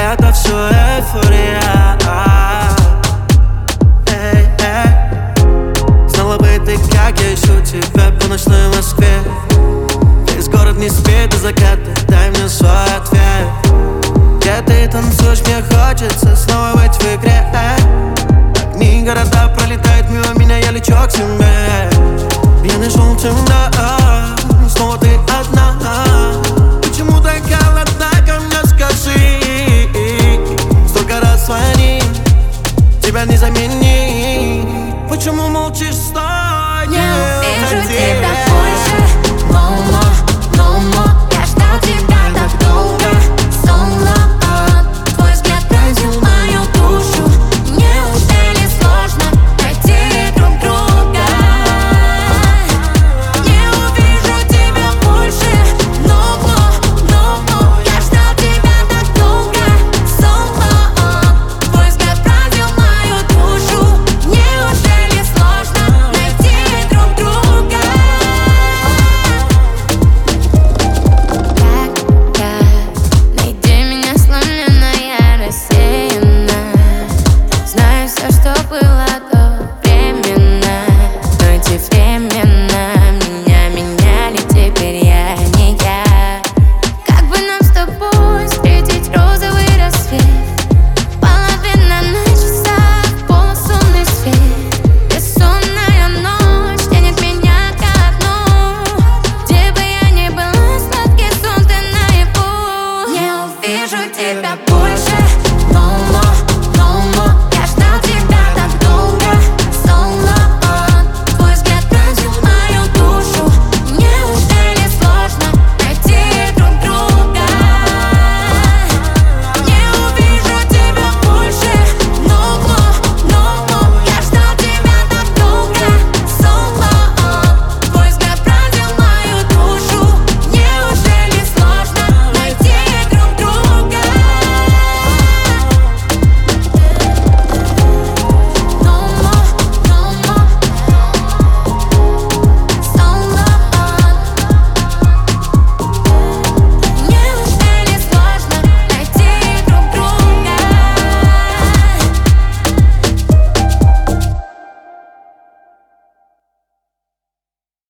это все эйфория. Знала бы ты, как я ищу тебя по ночной Москве. Весь город не спит до заката, дай мне свой ответ. Где ты танцуешь, мне хочется снова быть в игре. Огни города пролетают мимо меня, я лечу к тебе. Пьяный желтым, да, снова ты одна. Почему так холодна ко мне, скажи? Столько раз звони, тебя не заменить. Почему молчишь, стой? Не увижу тебя.